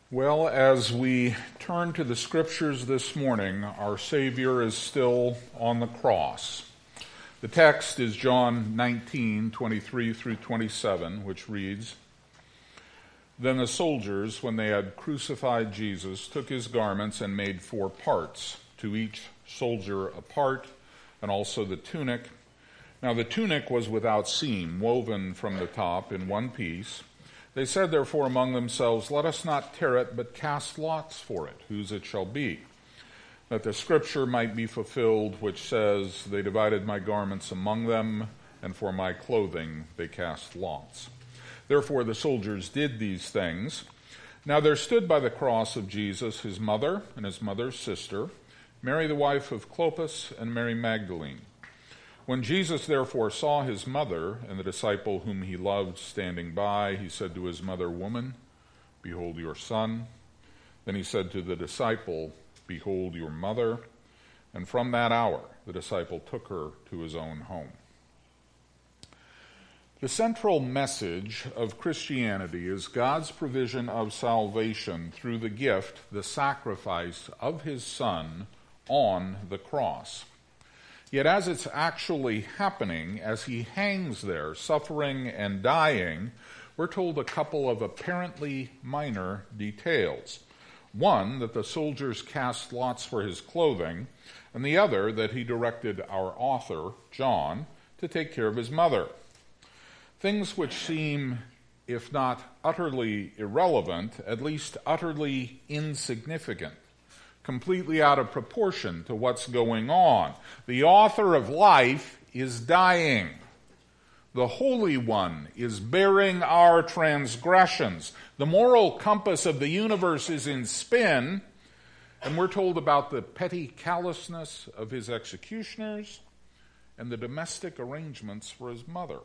Well, as we turn to the scriptures this morning, our Savior is still on the cross. The text is John 19:23 through 27, which reads, "Then the soldiers, when they had crucified Jesus, took his garments and made 4 parts, to each soldier a part, and also the tunic. Now the tunic was without seam, woven from the top in one piece. They said, therefore, among themselves, let us not tear it, but cast lots for it, whose it shall be, that the scripture might be fulfilled, which says, they divided my garments among them, and for my clothing they cast lots. Therefore the soldiers did these things. Now there stood by the cross of Jesus his mother and his mother's sister, Mary the wife of Clopas, and Mary Magdalene. When Jesus therefore saw his mother and the disciple whom he loved standing by, he said to his mother, Woman, behold your son. Then he said to the disciple, Behold your mother. And from that hour the disciple took her to his own home." The central message of Christianity is God's provision of salvation through the gift, the sacrifice of his Son on the cross. Yet as it's actually happening, as he hangs there, suffering and dying, we're told a couple of apparently minor details. One, that the soldiers cast lots for his clothing, and the other, that he directed our author, John, to take care of his mother. Things which seem, if not utterly irrelevant, at least utterly insignificant, completely out of proportion to what's going on. The author of life is dying. The Holy One is bearing our transgressions. The moral compass of the universe is in spin, and we're told about the petty callousness of his executioners and the domestic arrangements for his mother.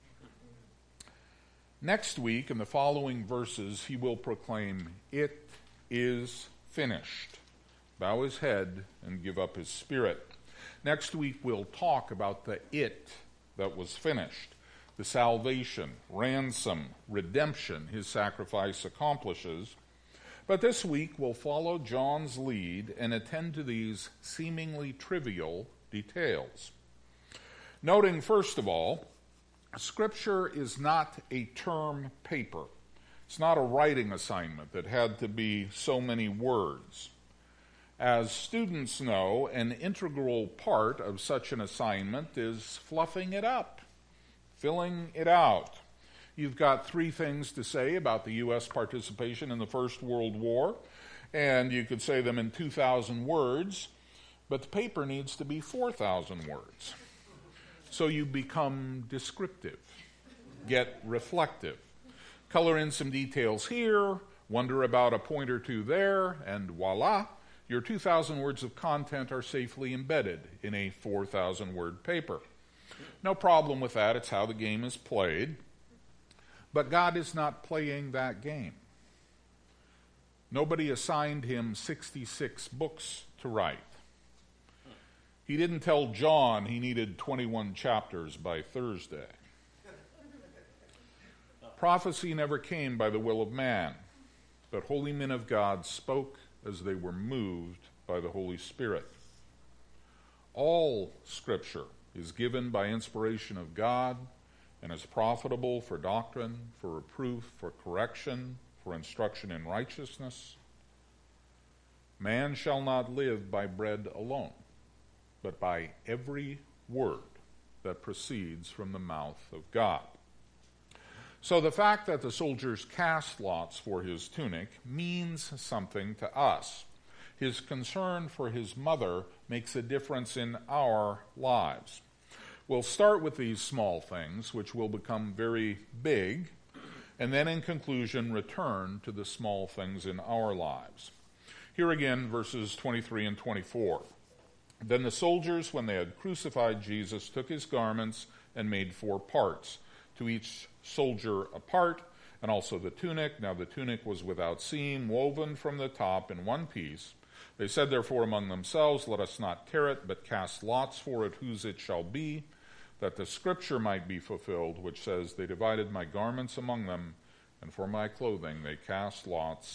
Next week, in the following verses, he will proclaim, "It is finished," bow his head, and give up his spirit. Next week, we'll talk about the it that was finished, the salvation, ransom, redemption his sacrifice accomplishes. But this week, we'll follow John's lead and attend to these seemingly trivial details. Noting, first of all, Scripture is not a term paper. It's not a writing assignment that had to be so many words. As students know, an integral part of such an assignment is fluffing it up, filling it out. You've got 3 things to say about the U.S. participation in the First World War, and you could say them in 2,000 words, but the paper needs to be 4,000 words. So you become descriptive, get reflective, color in some details here, wonder about a point or two there, and voila, your 2,000 words of content are safely embedded in a 4,000-word paper. No problem with that. It's how the game is played. But God is not playing that game. Nobody assigned him 66 books to write. He didn't tell John he needed 21 chapters by Thursday. Prophecy never came by the will of man, but holy men of God spoke as they were moved by the Holy Spirit. All Scripture is given by inspiration of God and is profitable for doctrine, for reproof, for correction, for instruction in righteousness. Man shall not live by bread alone, but by every word that proceeds from the mouth of God. So the fact that the soldiers cast lots for his tunic means something to us. His concern for his mother makes a difference in our lives. We'll start with these small things, which will become very big, and then in conclusion return to the small things in our lives. Here again, verses 23 and 24. Then the soldiers, when they had crucified Jesus, took his garments and made 4 parts, to each soldier a part, and also the tunic. Now the tunic was without seam, woven from the top in one piece. They said therefore among themselves, let us not tear it, but cast lots for it, whose it shall be, that the scripture might be fulfilled, which says, they divided my garments among them, and for my clothing they cast lots.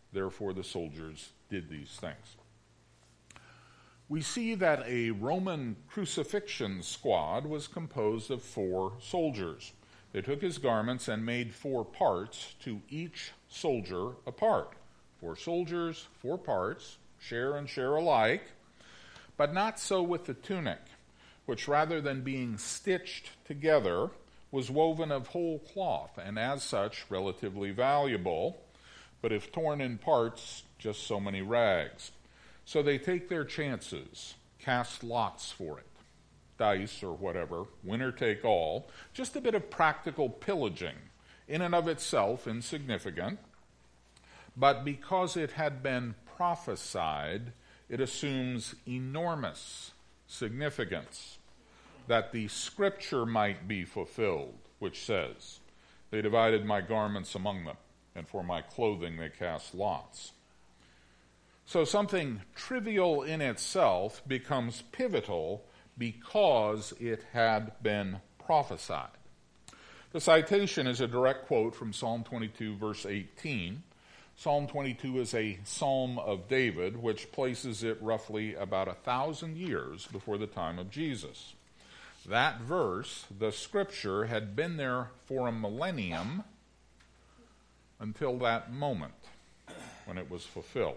Therefore the soldiers did these things. We see that a Roman crucifixion squad was composed of 4 soldiers. They took his garments and made 4 parts, to each soldier a part. 4 soldiers, 4 parts, share and share alike. But not so with the tunic, which rather than being stitched together, was woven of whole cloth, and as such relatively valuable, but if torn in parts, just so many rags. So they take their chances, cast lots for it, dice or whatever, winner take all, just a bit of practical pillaging, in and of itself insignificant, but because it had been prophesied, it assumes enormous significance, that the scripture might be fulfilled, which says, "They divided my garments among them, and for my clothing they cast lots." So something trivial in itself becomes pivotal because it had been prophesied. The citation is a direct quote from Psalm 22, verse 18. Psalm 22 is a psalm of David, which places it roughly about 1,000 years before the time of Jesus. That verse, the scripture, had been there for a millennium until that moment when it was fulfilled.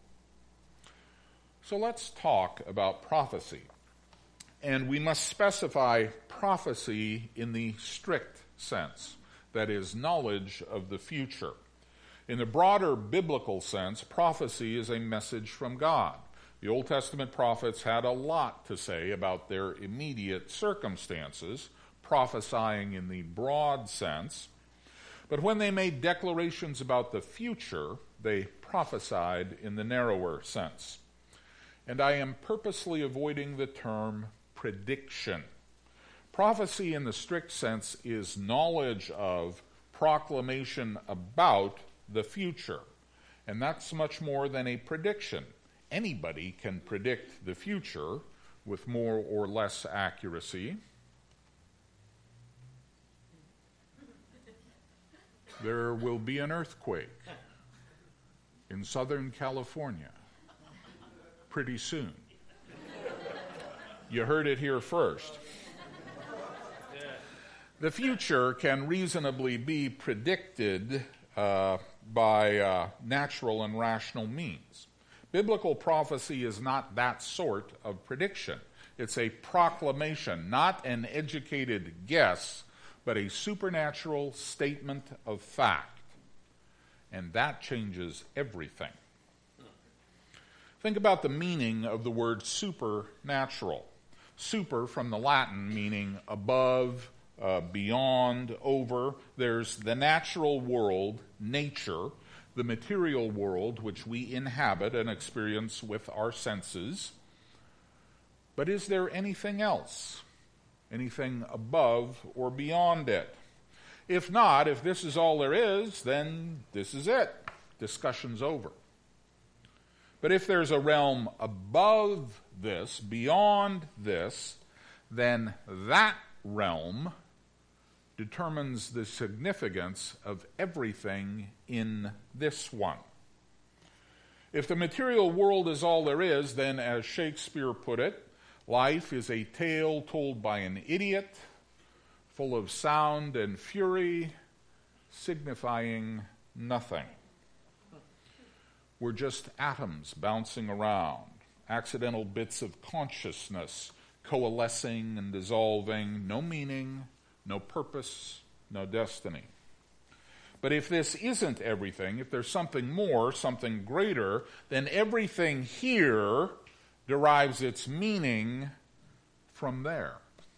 So let's talk about prophecy. And we must specify prophecy in the strict sense, that is, knowledge of the future. In the broader biblical sense, prophecy is a message from God. The Old Testament prophets had a lot to say about their immediate circumstances, prophesying in the broad sense. But when they made declarations about the future, they prophesied in the narrower sense. And I am purposely avoiding the term prediction. Prophecy in the strict sense is knowledge of, proclamation about the future. And that's much more than a prediction. Anybody can predict the future with more or less accuracy. There will be an earthquake in Southern California pretty soon. You heard it here first. The future can reasonably be predicted by natural and rational means. Biblical prophecy is not that sort of prediction. It's a proclamation, not an educated guess, but a supernatural statement of fact. And that changes everything. Think about the meaning of the word supernatural. Super from the Latin meaning above, beyond, over. There's the natural world, nature, the material world which we inhabit and experience with our senses. But is there anything else? Anything above or beyond it? If not, if this is all there is, then this is it. Discussion's over. But if there's a realm above this, beyond this, then that realm determines the significance of everything in this one. If the material world is all there is, then as Shakespeare put it, life is a tale told by an idiot, full of sound and fury, signifying nothing. We're just atoms bouncing around, accidental bits of consciousness coalescing and dissolving, no meaning, no purpose, no destiny. But if this isn't everything, if there's something more, something greater, then everything here derives its meaning from there.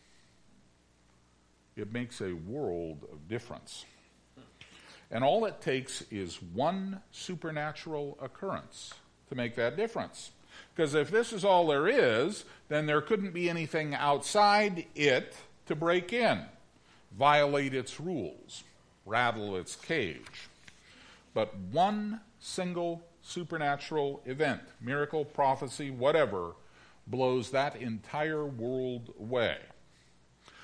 It makes a world of difference. And all it takes is one supernatural occurrence to make that difference. Because if this is all there is, then there couldn't be anything outside it to break in, violate its rules, rattle its cage. But one single supernatural event, miracle, prophecy, whatever, blows that entire world away.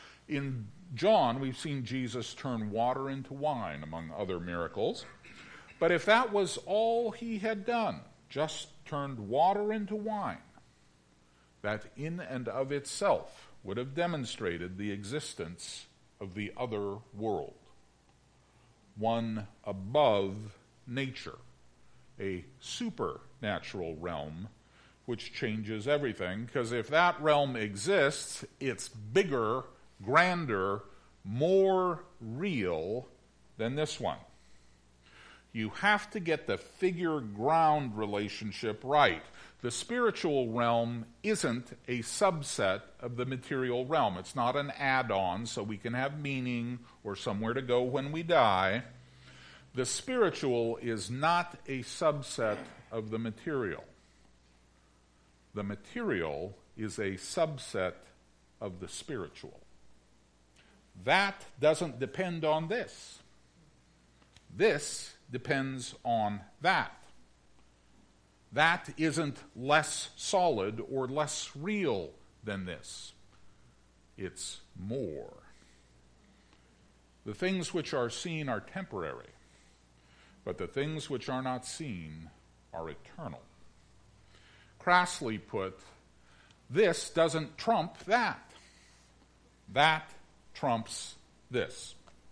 In John, we've seen Jesus turn water into wine, among other miracles. But if that was all he had done, just turned water into wine, that in and of itself would have demonstrated the existence of the other world, one above nature, a supernatural realm which changes everything, because if that realm exists, it's bigger, grander, more real than this one. You have to get the figure-ground relationship right. The spiritual realm isn't a subset of the material realm. It's not an add-on so we can have meaning or somewhere to go when we die. The spiritual is not a subset of the material. The material is a subset of the spiritual. That doesn't depend on this. This depends on that. That isn't less solid or less real than this. It's more. The things which are seen are temporary, but the things which are not seen are eternal. Crassly put, this doesn't trump that. That trumps this.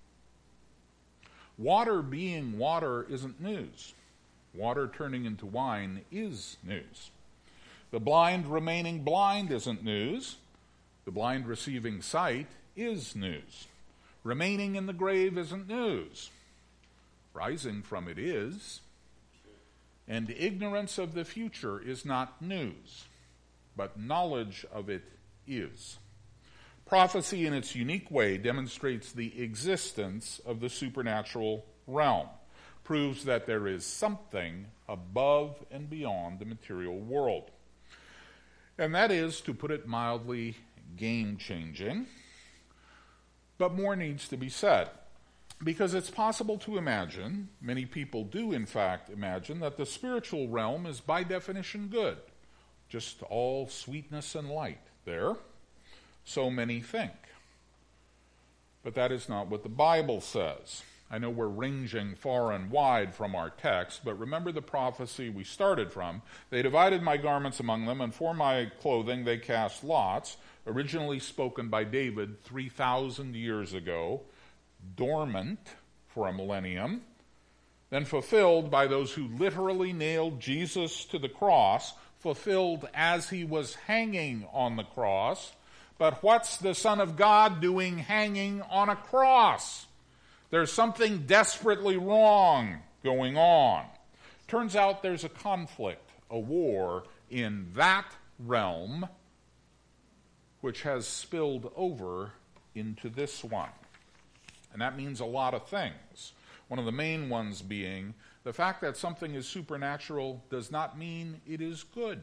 Water being water isn't news. Water turning into wine is news. The blind remaining blind isn't news. The blind receiving sight is news. Remaining in the grave isn't news. Rising from it is. And ignorance of the future is not news, but knowledge of it is. Prophecy in its unique way demonstrates the existence of the supernatural realm, proves that there is something above and beyond the material world. And that is, to put it mildly, game-changing. But more needs to be said. Because it's possible to imagine, many people do in fact imagine, that the spiritual realm is by definition good. Just all sweetness and light there. So many think. But that is not what the Bible says. I know we're ranging far and wide from our text, but remember the prophecy we started from. They divided my garments among them, and for my clothing they cast lots, originally spoken by David 3,000 years ago, dormant for a millennium, then fulfilled by those who literally nailed Jesus to the cross, fulfilled as he was hanging on the cross. But what's the Son of God doing hanging on a cross? There's something desperately wrong going on. Turns out there's a conflict, a war in that realm which has spilled over into this one. And that means a lot of things. One of the main ones being the fact that something is supernatural does not mean it is good.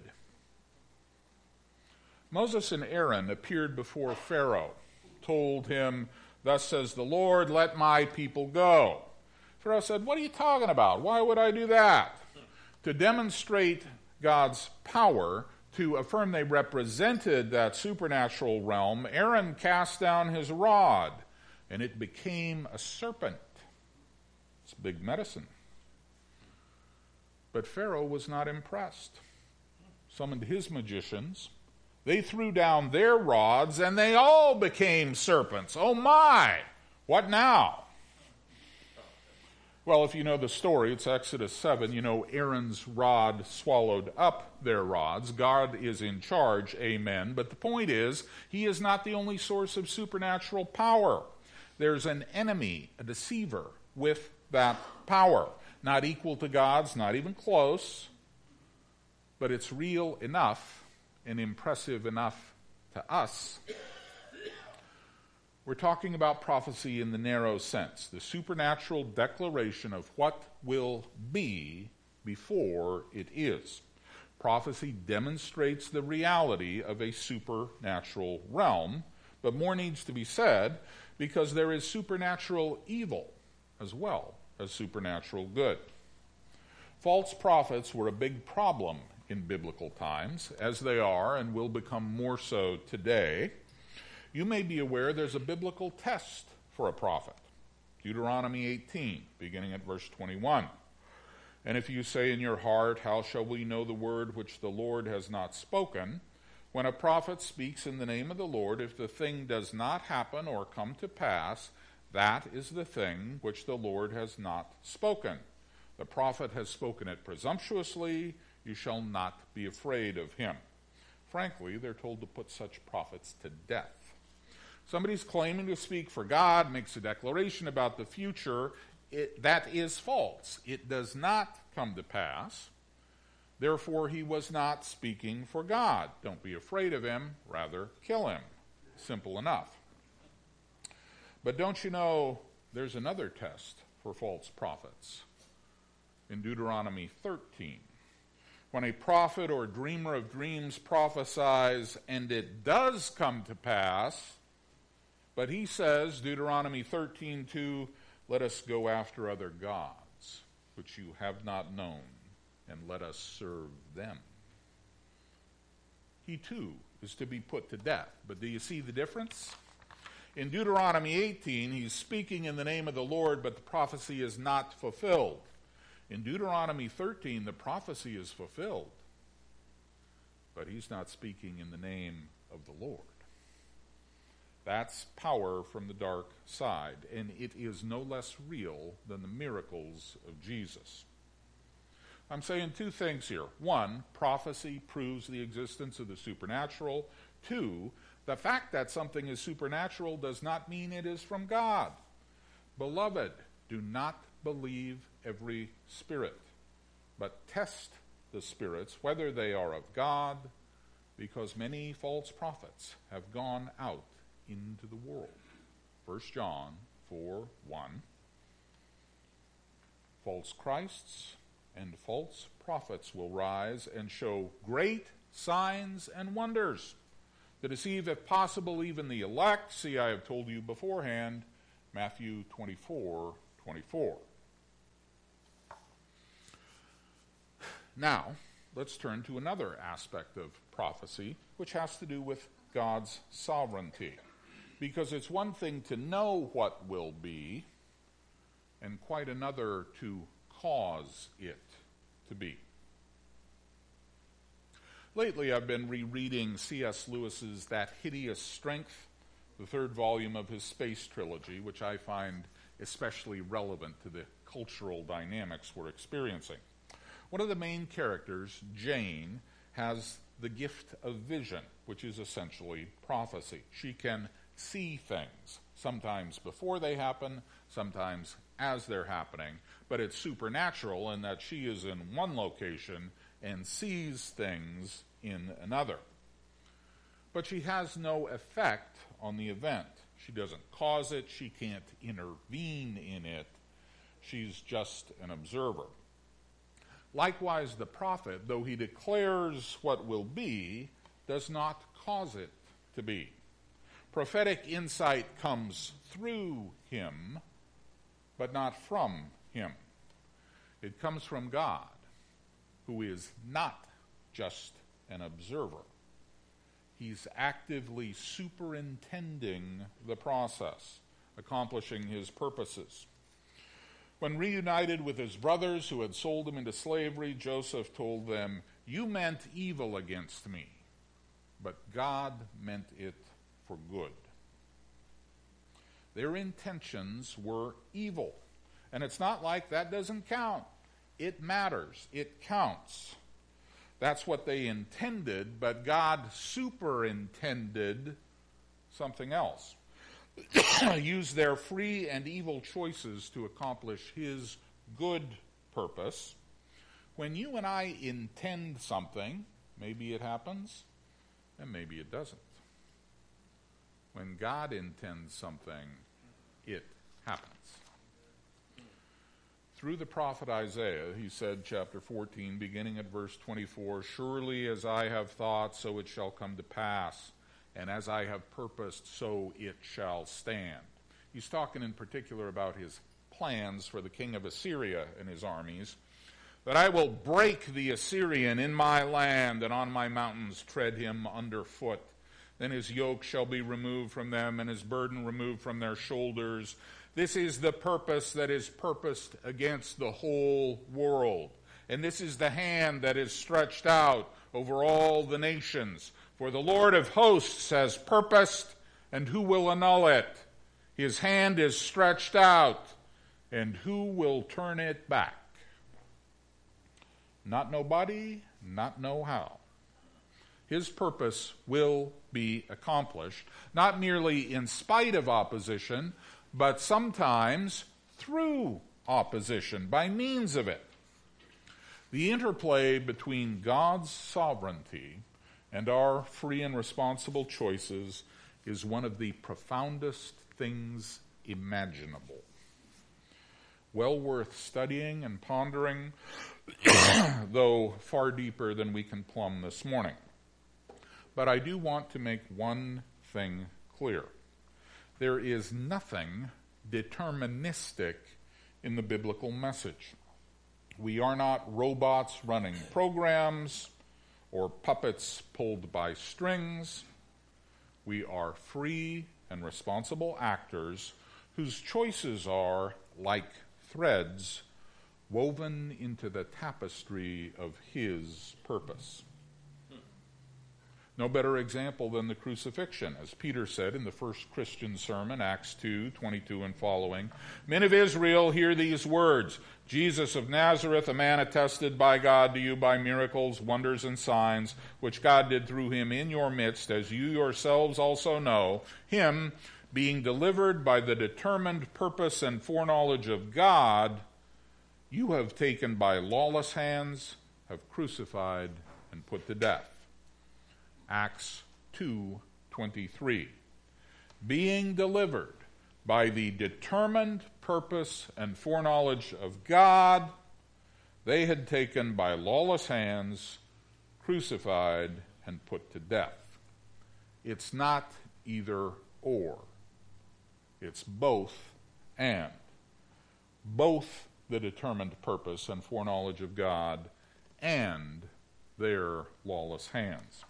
Moses and Aaron appeared before Pharaoh, told him, "Thus says the Lord, let my people go." Pharaoh said, "What are you talking about? Why would I do that?" To demonstrate God's power, to affirm they represented that supernatural realm, Aaron cast down his rod, and it became a serpent. It's big medicine. But Pharaoh was not impressed. Summoned his magicians. They threw down their rods, and they all became serpents. Oh my! What now? Well, if you know the story, it's Exodus 7. You know Aaron's rod swallowed up their rods. God is in charge, amen. But the point is, he is not the only source of supernatural power. There's an enemy, a deceiver, with that power. Not equal to God's, not even close, but it's real enough and impressive enough to us. We're talking about prophecy in the narrow sense, the supernatural declaration of what will be before it is. Prophecy demonstrates the reality of a supernatural realm, but more needs to be said because there is supernatural evil as well as supernatural good. False prophets were a big problem in biblical times, as they are and will become more so today. You may be aware there's a biblical test for a prophet. Deuteronomy 18, beginning at verse 21. And if you say in your heart, how shall we know the word which the Lord has not spoken? When a prophet speaks in the name of the Lord, if the thing does not happen or come to pass, that is the thing which the Lord has not spoken. The prophet has spoken it presumptuously. You shall not be afraid of him. Frankly, they're told to put such prophets to death. Somebody's claiming to speak for God, makes a declaration about the future. That is false. It does not come to pass. Therefore, he was not speaking for God. Don't be afraid of him, rather kill him. Simple enough. But don't you know there's another test for false prophets? In Deuteronomy 13, when a prophet or dreamer of dreams prophesies and it does come to pass, but he says, Deuteronomy 13:2, let us go after other gods, which you have not known, and let us serve them. He too is to be put to death. But do you see the difference? In Deuteronomy 18, he's speaking in the name of the Lord, but the prophecy is not fulfilled. In Deuteronomy 13, the prophecy is fulfilled, but he's not speaking in the name of the Lord. That's power from the dark side, and it is no less real than the miracles of Jesus. I'm saying two things here. One, prophecy proves the existence of the supernatural. Two, the fact that something is supernatural does not mean it is from God. Beloved, do not believe every spirit, but test the spirits, whether they are of God, because many false prophets have gone out into the world. 1 John 4:1. False Christs and false prophets will rise and show great signs and wonders to deceive, if possible, even the elect. See, I have told you beforehand, Matthew 24:24. Now, let's turn to another aspect of prophecy, which has to do with God's sovereignty. Because it's one thing to know what will be, and quite another to cause it to be. Lately, I've been rereading C.S. Lewis's That Hideous Strength, the third volume of his space trilogy, which I find especially relevant to the cultural dynamics we're experiencing. One of the main characters, Jane, has the gift of vision, which is essentially prophecy. She can see things, sometimes before they happen, sometimes as they're happening, but it's supernatural in that she is in one location and sees things in another. But she has no effect on the event. She doesn't cause it, she can't intervene in it, she's just an observer. Likewise, the prophet, though he declares what will be, does not cause it to be. Prophetic insight comes through him, but not from him. It comes from God, who is not just an observer. He's actively superintending the process, accomplishing his purposes. When reunited with his brothers who had sold him into slavery, Joseph told them, "You meant evil against me, but God meant it for good." Their intentions were evil. And it's not like that doesn't count. It matters. It counts. That's what they intended, but God superintended something else. Used their free and evil choices to accomplish his good purpose. When you and I intend something, maybe it happens, and maybe it doesn't. When God intends something, it happens. Through the prophet Isaiah, he said, chapter 14, beginning at verse 24, "Surely as I have thought, so it shall come to pass, and as I have purposed, so it shall stand." He's talking in particular about his plans for the king of Assyria and his armies, that I will break the Assyrian in my land, and on my mountains tread him underfoot. Then his yoke shall be removed from them, and his burden removed from their shoulders. This is the purpose that is purposed against the whole world. And this is the hand that is stretched out over all the nations. For the Lord of hosts has purposed, and who will annul it? His hand is stretched out, and who will turn it back? Not nobody, not know how. His purpose will be accomplished, not merely in spite of opposition, but sometimes through opposition, by means of it. The interplay between God's sovereignty and our free and responsible choices is one of the profoundest things imaginable. Well worth studying and pondering, though far deeper than we can plumb this morning. But I do want to make one thing clear. There is nothing deterministic in the biblical message. We are not robots running programs or puppets pulled by strings. We are free and responsible actors whose choices are like threads woven into the tapestry of His purpose. No better example than the crucifixion. As Peter said in the first Christian sermon, Acts 2:22 and following, "Men of Israel, hear these words. Jesus of Nazareth, a man attested by God to you by miracles, wonders, and signs, which God did through him in your midst, as you yourselves also know, him being delivered by the determined purpose and foreknowledge of God, you have taken by lawless hands, have crucified, and put to death." Acts 2:23. Being delivered by the determined purpose and foreknowledge of God, they had taken by lawless hands, crucified, and put to death. It's not either or. It's both and. Both the determined purpose and foreknowledge of God and their lawless hands.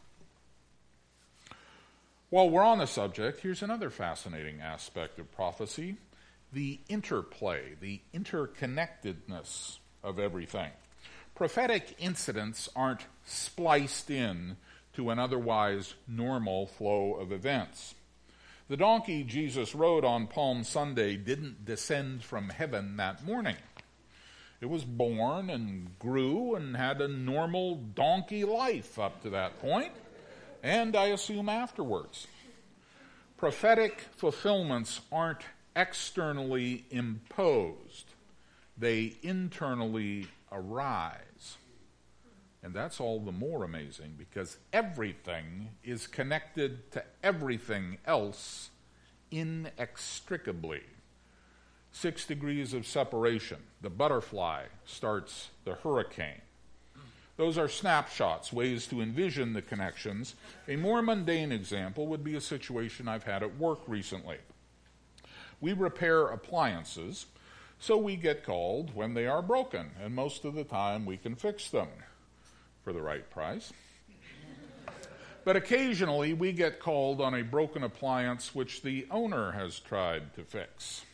While we're on the subject, here's another fascinating aspect of prophecy: the interplay, the interconnectedness of everything. Prophetic incidents aren't spliced in to an otherwise normal flow of events. The donkey Jesus rode on Palm Sunday didn't descend from heaven that morning. It was born and grew and had a normal donkey life up to that point, and I assume afterwards. Prophetic fulfillments aren't externally imposed. They internally arise. And that's all the more amazing because everything is connected to everything else inextricably. 6 degrees of separation. The butterfly starts the hurricane. Those are snapshots, ways to envision the connections. A more mundane example would be a situation I've had at work recently. We repair appliances, so we get called when they are broken, and most of the time we can fix them for the right price. But occasionally we get called on a broken appliance which the owner has tried to fix.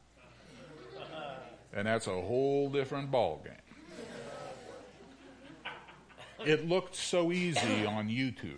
And that's a whole different ballgame. It looked so easy on YouTube.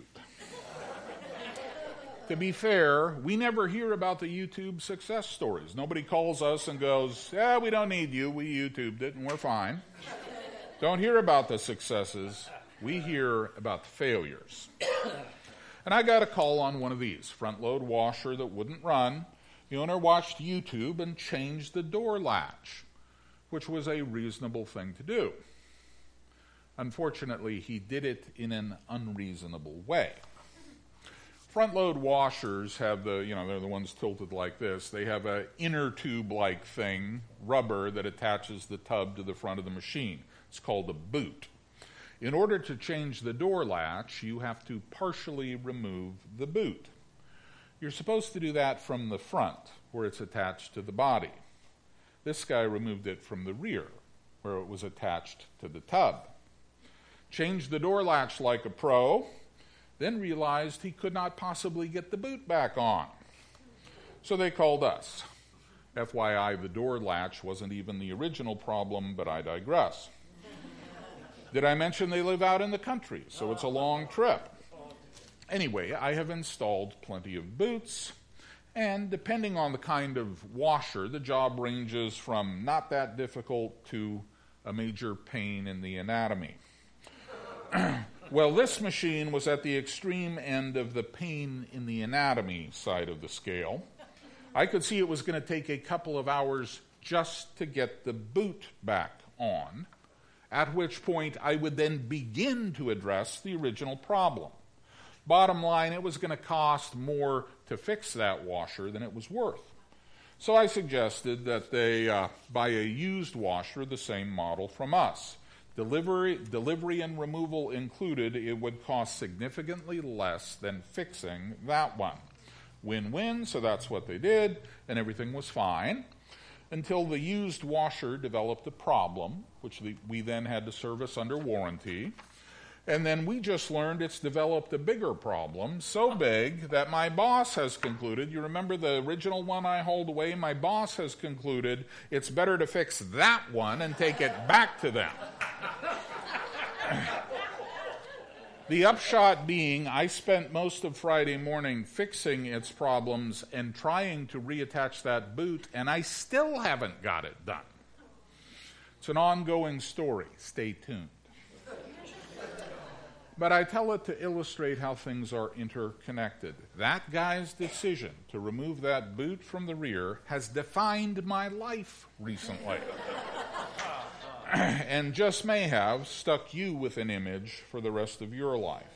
To be fair, we never hear about the YouTube success stories. Nobody calls us and goes, "Yeah, we don't need you. We YouTubed it and we're fine." Don't hear about the successes. We hear about the failures. And I got a call on one of these, front-load washer that wouldn't run. The owner watched YouTube and changed the door latch, which was a reasonable thing to do. Unfortunately, he did it in an unreasonable way. Front-load washers have they're the ones tilted like this. They have an inner tube-like thing, rubber, that attaches the tub to the front of the machine. It's called a boot. In order to change the door latch, you have to partially remove the boot. You're supposed to do that from the front, where it's attached to the body. This guy removed it from the rear, where it was attached to the tub. Changed the door latch like a pro, then realized he could not possibly get the boot back on. So they called us. FYI, the door latch wasn't even the original problem, but I digress. Did I mention they live out in the country, so it's a long trip? Anyway, I have installed plenty of boots, and depending on the kind of washer, the job ranges from not that difficult to a major pain in the anatomy. Well, this machine was at the extreme end of the pain in the anatomy side of the scale. I could see it was going to take a couple of hours just to get the boot back on, at which point I would then begin to address the original problem. Bottom line, it was going to cost more to fix that washer than it was worth. So I suggested that they buy a used washer, the same model from us. Delivery and removal included, it would cost significantly less than fixing that one. Win-win, so that's what they did, and everything was fine, until the used washer developed a problem, which we then had to service under warranty. And then we just learned it's developed a bigger problem, so big that my boss has concluded, you remember the original one I hauled away? My boss has concluded it's better to fix that one and take it back to them. The upshot being, I spent most of Friday morning fixing its problems and trying to reattach that boot, and I still haven't got it done. It's an ongoing story. Stay tuned. But I tell it to illustrate how things are interconnected. That guy's decision to remove that boot from the rear has defined my life recently. And just may have stuck you with an image for the rest of your life.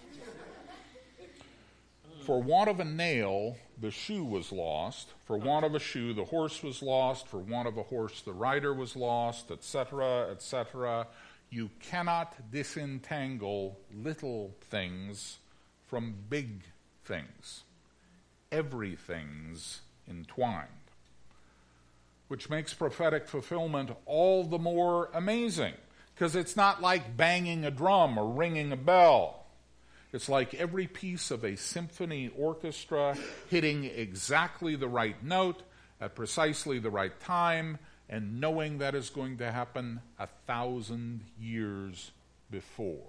For want of a nail, the shoe was lost. For want of a shoe, the horse was lost. For want of a horse, the rider was lost, etc., etc. You cannot disentangle little things from big things. Everything's entwined. Which makes prophetic fulfillment all the more amazing, because it's not like banging a drum or ringing a bell. It's like every piece of a symphony orchestra hitting exactly the right note at precisely the right time, and knowing that is going to happen 1,000 years before.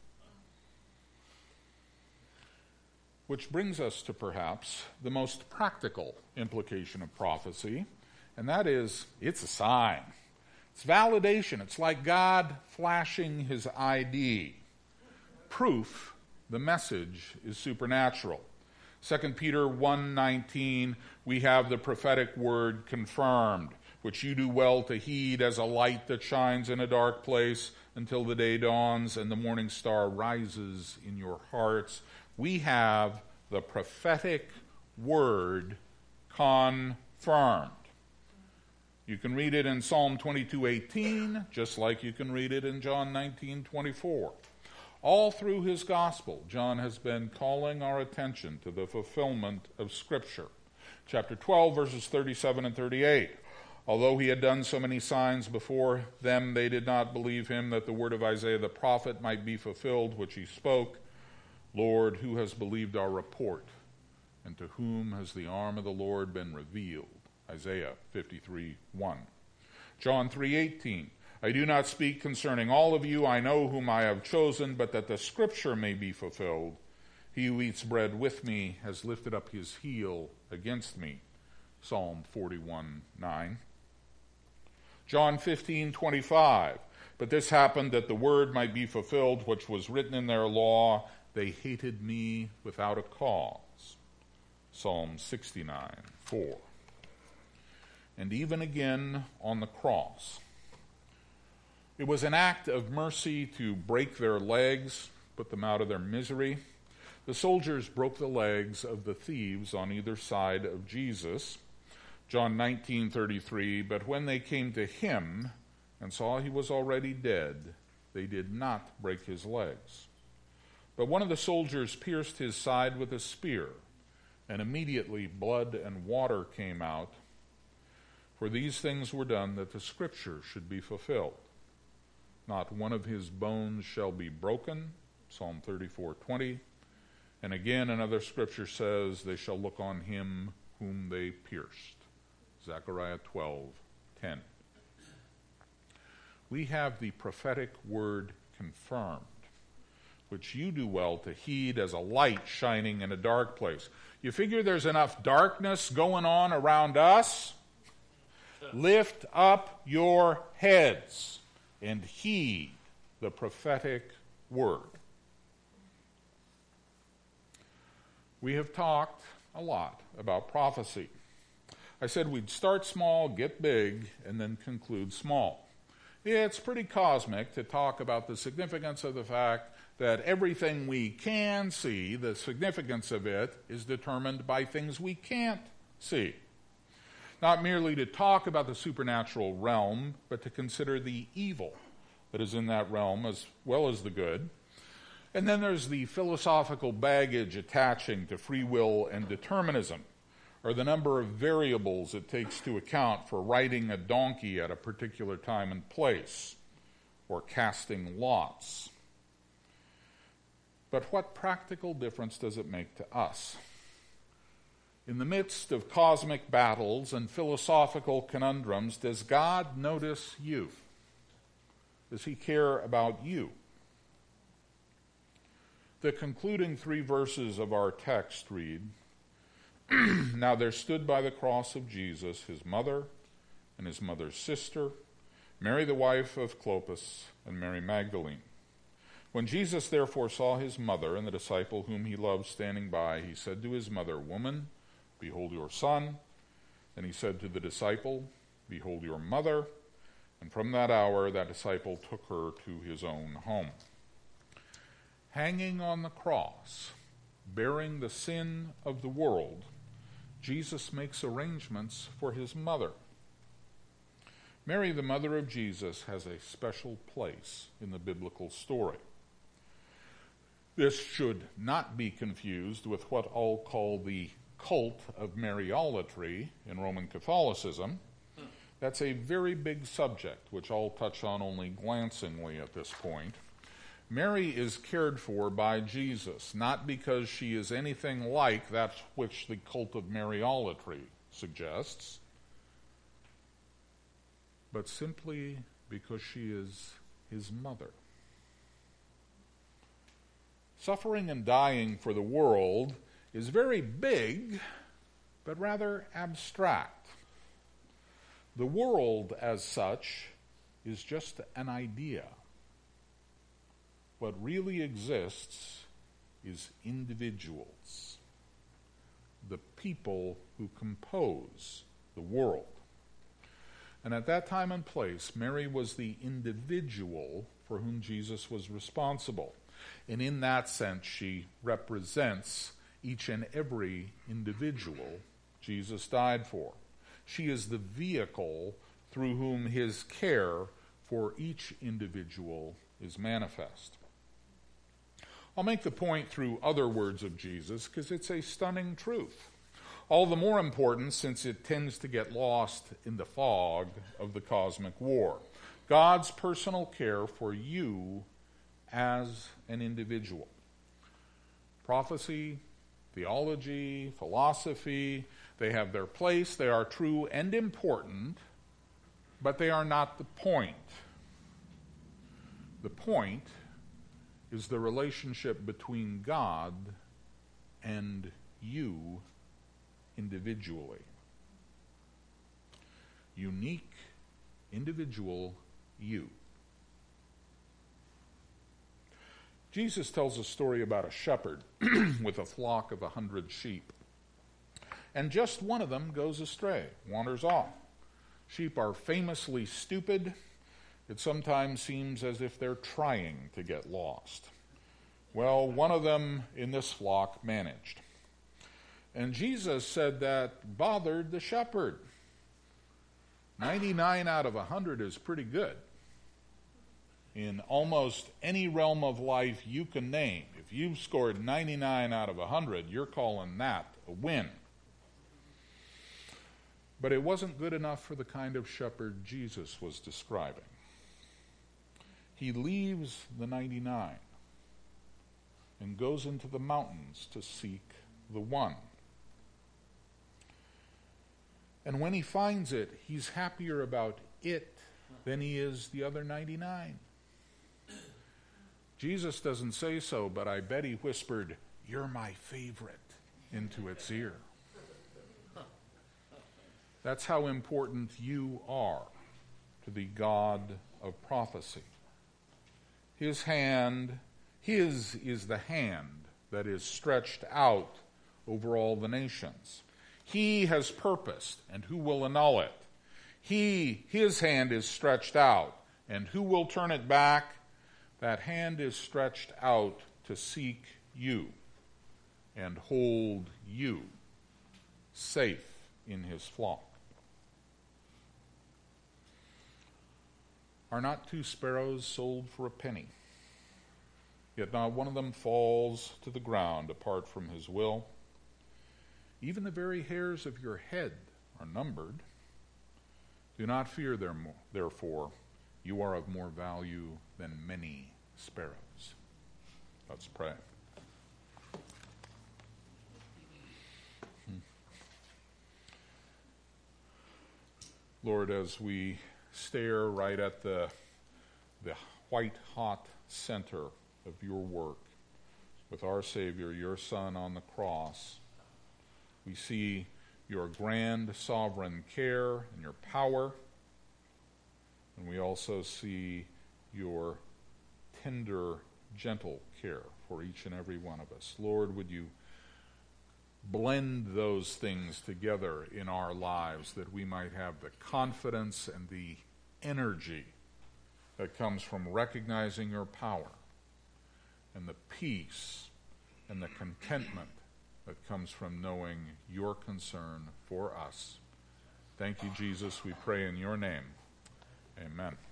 Which brings us to perhaps the most practical implication of prophecy, and that is, it's a sign. It's validation. It's like God flashing his ID. Proof the message is supernatural. 2 Peter 1:19, we have the prophetic word confirmed, which you do well to heed as a light that shines in a dark place until the day dawns and the morning star rises in your hearts. We have the prophetic word confirmed. You can read it in Psalm 22:18, just like you can read it in John 19:24. All through his gospel, John has been calling our attention to the fulfillment of Scripture. Chapter 12, verses 37 and 38. Although he had done so many signs before them, they did not believe him, that the word of Isaiah the prophet might be fulfilled, which he spoke. Lord, who has believed our report? And to whom has the arm of the Lord been revealed? Isaiah 53:1. John 3:18. I do not speak concerning all of you. I know whom I have chosen, but that the scripture may be fulfilled. He who eats bread with me has lifted up his heel against me. Psalm 41:9. John 15:25. But this happened that the word might be fulfilled, which was written in their law. They hated me without a cause. Psalm 69:4. And even again on the cross. It was an act of mercy to break their legs, put them out of their misery. The soldiers broke the legs of the thieves on either side of Jesus. John 19:33, but when they came to him and saw he was already dead, they did not break his legs. But one of the soldiers pierced his side with a spear, and immediately blood and water came out. For these things were done that the scripture should be fulfilled. Not one of his bones shall be broken, Psalm 34:20. And again another scripture says, they shall look on him whom they pierced, Zechariah 12:10. We have the prophetic word confirmed, which you do well to heed as a light shining in a dark place. You figure there's enough darkness going on around us? Lift up your heads and heed the prophetic word. We have talked a lot about prophecy. I said we'd start small, get big, and then conclude small. It's pretty cosmic to talk about the significance of the fact that everything we can see, the significance of it, is determined by things we can't see. Not merely to talk about the supernatural realm, but to consider the evil that is in that realm as well as the good. And then there's the philosophical baggage attaching to free will and determinism, or the number of variables it takes to account for riding a donkey at a particular time and place, or casting lots. But what practical difference does it make to us? In the midst of cosmic battles and philosophical conundrums, does God notice you? Does he care about you? The concluding 3 verses of our text read, Now there stood by the cross of Jesus his mother and his mother's sister, Mary the wife of Clopas, and Mary Magdalene. When Jesus therefore saw his mother and the disciple whom he loved standing by, he said to his mother, Woman, behold your son. Then he said to the disciple, Behold your mother. And from that hour that disciple took her to his own home. Hanging on the cross, bearing the sin of the world, Jesus makes arrangements for his mother. Mary, the mother of Jesus, has a special place in the biblical story. This should not be confused with what I'll call the cult of Mariolatry in Roman Catholicism. That's a very big subject, which I'll touch on only glancingly at this point. Mary is cared for by Jesus, not because she is anything like that which the cult of Mariolatry suggests, but simply because she is his mother. Suffering and dying for the world is very big, but rather abstract. The world, as such, is just an idea. What really exists is individuals, the people who compose the world. And at that time and place, Mary was the individual for whom Jesus was responsible. And in that sense, she represents each and every individual Jesus died for. She is the vehicle through whom his care for each individual is manifest. I'll make the point through other words of Jesus because it's a stunning truth. All the more important since it tends to get lost in the fog of the cosmic war. God's personal care for you as an individual. Prophecy, theology, philosophy, they have their place, they are true and important, but they are not the point. The point is the relationship between God and you individually. Unique, individual you. Jesus tells a story about a shepherd with a flock of 100 sheep. And just one of them goes astray, wanders off. Sheep are famously stupid. It sometimes seems as if they're trying to get lost. Well, one of them in this flock managed. And Jesus said that bothered the shepherd. 99 out of 100 is pretty good. In almost any realm of life you can name, if you've scored 99 out of 100, you're calling that a win. But it wasn't good enough for the kind of shepherd Jesus was describing. He leaves the 99 and goes into the mountains to seek the one. And when he finds it, he's happier about it than he is the other 99. Jesus doesn't say so, but I bet he whispered, "You're my favorite," into its ear. That's how important you are to the God of prophecy. His hand, his is the hand that is stretched out over all the nations. He has purposed, and who will annul it? His hand is stretched out, and who will turn it back? That hand is stretched out to seek you and hold you safe in his flock. Are not 2 sparrows sold for a penny? Yet not one of them falls to the ground apart from his will. Even the very hairs of your head are numbered. Do not fear, therefore, you are of more value than many sparrows. Let's pray. Lord, as we stare right at the white-hot center of your work with our Savior, your Son, on the cross, we see your grand sovereign care and your power, and we also see your tender, gentle care for each and every one of us. Lord, would you blend those things together in our lives that we might have the confidence and the energy that comes from recognizing your power, and the peace and the contentment that comes from knowing your concern for us. Thank you, Jesus. We pray in your name. Amen.